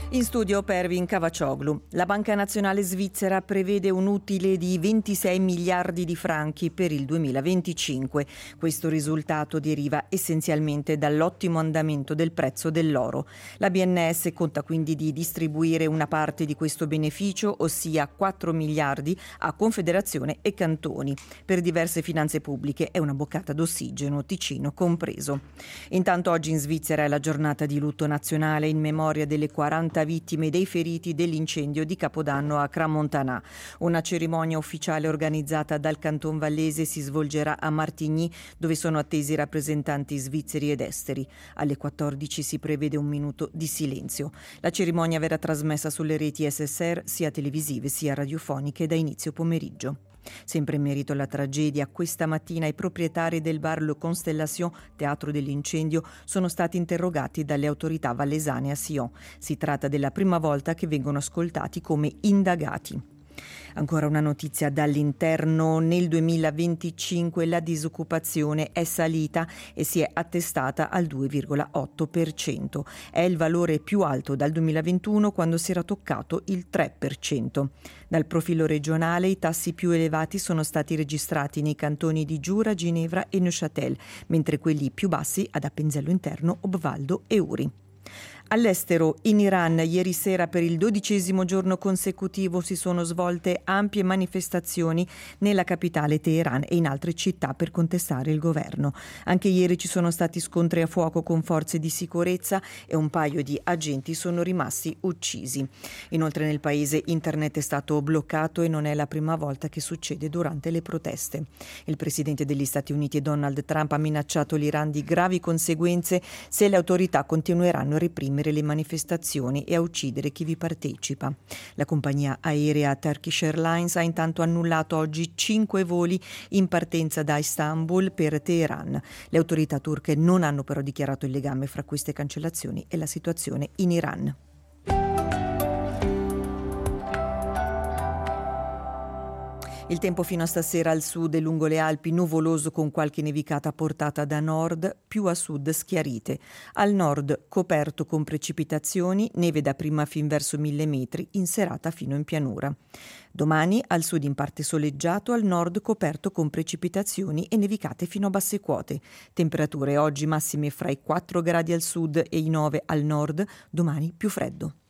In studio Pervin Cavaccioglu. La Banca Nazionale Svizzera prevede un utile di 26 miliardi di franchi per il 2025. Questo risultato deriva essenzialmente dall'ottimo andamento del prezzo dell'oro. La BNS conta quindi di distribuire una parte di questo beneficio, ossia 4 miliardi, a Confederazione e cantoni. Per diverse finanze pubbliche è una boccata d'ossigeno, Ticino compreso. Intanto oggi in Svizzera è la giornata di lutto nazionale in memoria delle 40 vittime dei feriti dell'incendio di Capodanno a Crans-Montana. Una cerimonia ufficiale organizzata dal Canton Vallese si svolgerà a Martigny, dove sono attesi rappresentanti svizzeri ed esteri. Alle 14 si prevede un minuto di silenzio. La cerimonia verrà trasmessa sulle reti SSR, sia televisive sia radiofoniche, da inizio pomeriggio. Sempre in merito alla tragedia, questa mattina i proprietari del bar Le Constellation, teatro dell'incendio, sono stati interrogati dalle autorità vallesane a Sion. Si tratta della prima volta che vengono ascoltati come indagati. Ancora una notizia dall'interno: nel 2025 la disoccupazione è salita e si è attestata al 2,8%. È il valore più alto dal 2021, quando si era toccato il 3%. Dal profilo regionale i tassi più elevati sono stati registrati nei cantoni di Giura, Ginevra e Neuchâtel, mentre quelli più bassi ad Appenzello Interno, Obvaldo e Uri. All'estero, in Iran, ieri sera per il 12° giorno consecutivo si sono svolte ampie manifestazioni nella capitale Teheran e in altre città per contestare il governo. Anche ieri ci sono stati scontri a fuoco con forze di sicurezza e un paio di agenti sono rimasti uccisi. Inoltre nel paese internet è stato bloccato e non è la prima volta che succede durante le proteste. Il presidente degli Stati Uniti Donald Trump ha minacciato l'Iran di gravi conseguenze se le autorità continueranno a reprimere le manifestazioni e a uccidere chi vi partecipa. La compagnia aerea Turkish Airlines ha intanto annullato oggi 5 voli in partenza da Istanbul per Teheran. Le autorità turche non hanno però dichiarato il legame fra queste cancellazioni e la situazione in Iran. Il tempo fino a stasera: al sud e lungo le Alpi nuvoloso con qualche nevicata portata da nord, più a sud schiarite. Al nord coperto con precipitazioni, neve dapprima fin verso 1000 metri, in serata fino in pianura. Domani al sud in parte soleggiato, al nord coperto con precipitazioni e nevicate fino a basse quote. Temperature oggi massime fra i 4 gradi al sud e i 9 al nord, domani più freddo.